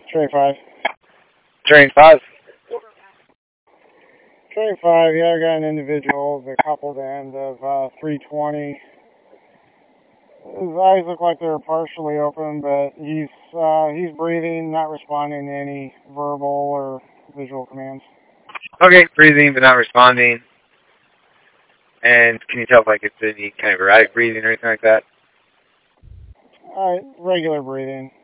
Train 5. Train 5. Train 5, yeah, I got an individual, the coupled end of 320. His eyes look like they're partially open, but he's breathing, not responding to any verbal or visual commands. Okay, breathing but not responding. And can you tell if it's any kind of erratic breathing or anything like that? Regular breathing.